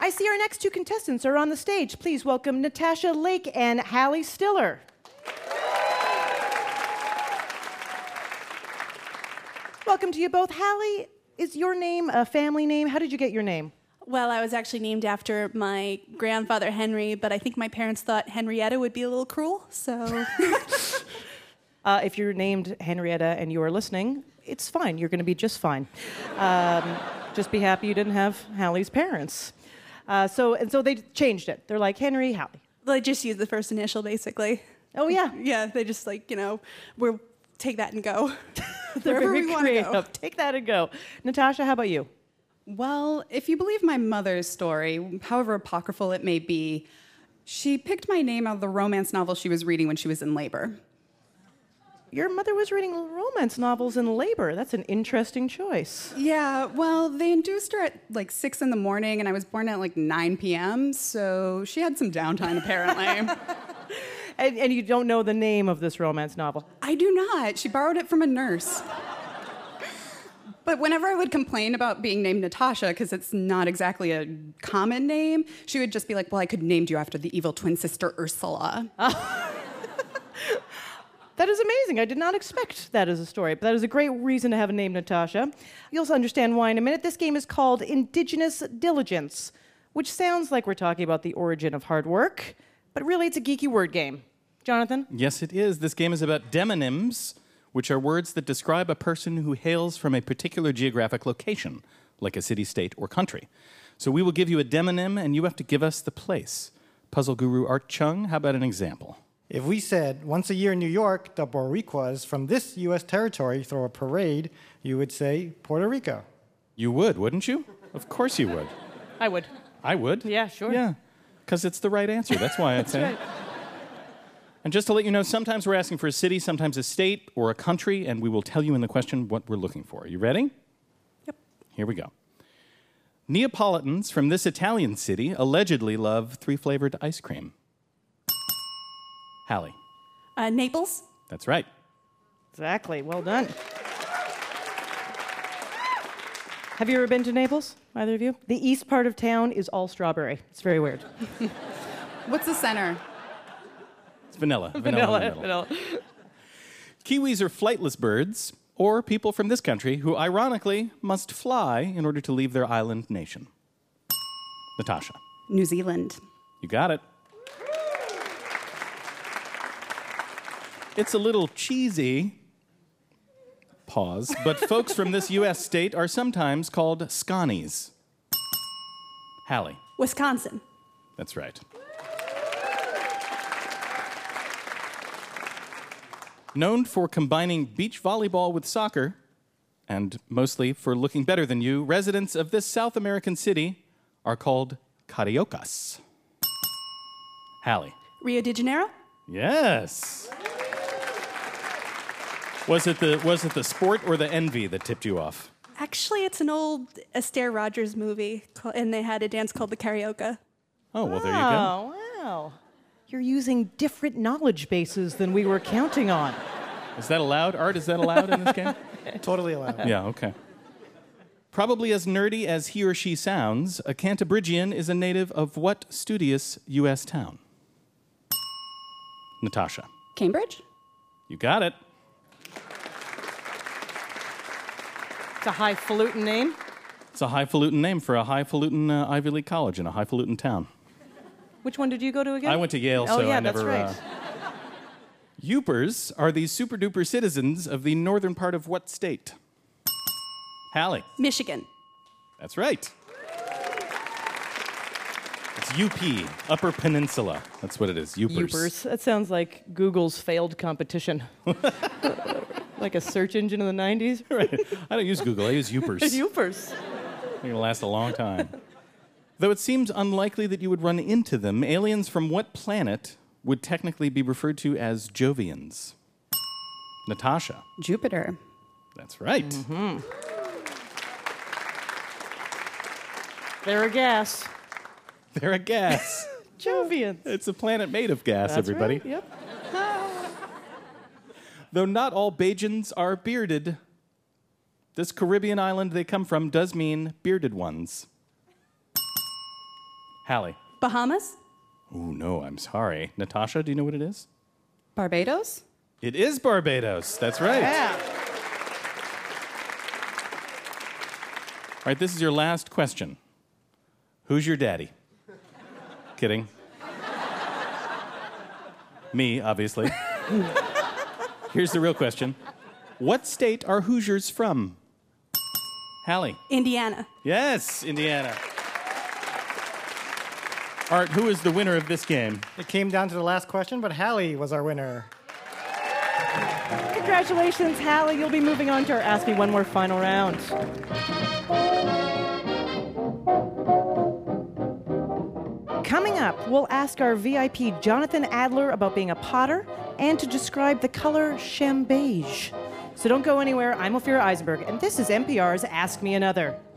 I see our next two contestants are on the stage. Please welcome Natasha Lake and Hallie Stiller. Welcome to you both. Hallie, is your name a family name? How did you get your name? Well, I was actually named after my grandfather, Henry, but I think my parents thought Henrietta would be a little cruel, so... If you're named Henrietta and you are listening, it's fine. You're going to be just fine. Just be happy you didn't have Hallie's parents. So they changed it. They're like, Henry, Hallie. They just use the first initial, basically. Oh, yeah. Yeah, they just we'll take that and go. They're Wherever very we want to creative. go. Take that and go. Natasha, how about you? Well, if you believe my mother's story, however apocryphal it may be, she picked my name out of the romance novel she was reading when she was in labor. Your mother was reading romance novels in labor. That's an interesting choice. Yeah, well, they induced her at 6 in the morning, and I was born at 9 p.m., so she had some downtime, apparently. And you don't know the name of this romance novel? I do not. She borrowed it from a nurse. But whenever I would complain about being named Natasha, because it's not exactly a common name, she would just be like, well, I could have named you after the evil twin sister Ursula. That is amazing. I did not expect that as a story, but that is a great reason to have a name, Natasha. You'll understand why in a minute. This game is called Indigenous Diligence, which sounds like we're talking about the origin of hard work, but really it's a geeky word game. Jonathan? Yes, it is. This game is about demonyms, which are words that describe a person who hails from a particular geographic location, like a city, state, or country. So we will give you a demonym, and you have to give us the place. Puzzle guru Art Chung, how about an example? If we said, once a year in New York, the Boricuas from this U.S. territory throw a parade, you would say Puerto Rico. You would, wouldn't you? Of course you would. I would. I would. Yeah, sure. Yeah, because it's the right answer. That's why I'd say right. it. And just to let you know, sometimes we're asking for a city, sometimes a state or a country, and we will tell you in the question what we're looking for. Are you ready? Yep. Here we go. Neapolitans from this Italian city allegedly love 3-flavored ice cream. Hallie. Naples? That's right. Exactly. Well done. Have you ever been to Naples, either of you? The east part of town is all strawberry. It's very weird. What's the center? It's vanilla. Vanilla. in the middle. Kiwis are flightless birds, or people from this country who, ironically, must fly in order to leave their island nation. Natasha. New Zealand. You got it. It's a little cheesy, pause, but folks from this U.S. state are sometimes called Scotties. Hallie. Wisconsin. That's right. Known for combining beach volleyball with soccer, and mostly for looking better than you, residents of this South American city are called cariocas. Hallie. Rio de Janeiro? Yes. Was it the sport or the envy that tipped you off? Actually, it's an old Astaire Rogers movie, and they had a dance called the Karaoke. Oh, well, there you go. Oh, wow. You're using different knowledge bases than we were counting on. Is that allowed? Art, is that allowed in this game? Totally allowed. Yeah, okay. Probably as nerdy as he or she sounds, a Cantabrigian is a native of what studious U.S. town? Natasha. Cambridge? You got it. It's a highfalutin name. It's a highfalutin name for a highfalutin Ivy League college in a highfalutin town. Which one did you go to again? I went to Yale, Oh, so yeah, I never... that's right. Youpers are the super-duper citizens of the northern part of what state? Hallie. Michigan. That's right. It's UP, Upper Peninsula. That's what it is, Youpers. Youpers. That sounds like Google's failed competition. Like a search engine in the 90s. Right. I don't use Google, I use Youpers. Youpers. They're going to last a long time. Though it seems unlikely that you would run into them, aliens from what planet would technically be referred to as Jovians? Natasha. Jupiter. That's right. Mm-hmm. They're a gas. They're a gas. Jovians. It's a planet made of gas, That's everybody. Right. Yep. Though not all Bajans are bearded, this Caribbean island they come from does mean bearded ones. Hallie. Bahamas? Ooh, no, I'm sorry. Natasha, do you know what it is? Barbados? It is Barbados. That's right. Yeah. All right, this is your last question. Who's your daddy? Kidding. Me, obviously. Here's the real question. What state are Hoosiers from? Hallie. Indiana. Yes, Indiana. Art, who is the winner of this game? It came down to the last question, but Hallie was our winner. Congratulations, Hallie. You'll be moving on to our Ask Me One More final round. Coming up, we'll ask our VIP Jonathan Adler about being a potter and to describe the color chambeige. So don't go anywhere. I'm Ophira Eisenberg, and this is NPR's Ask Me Another.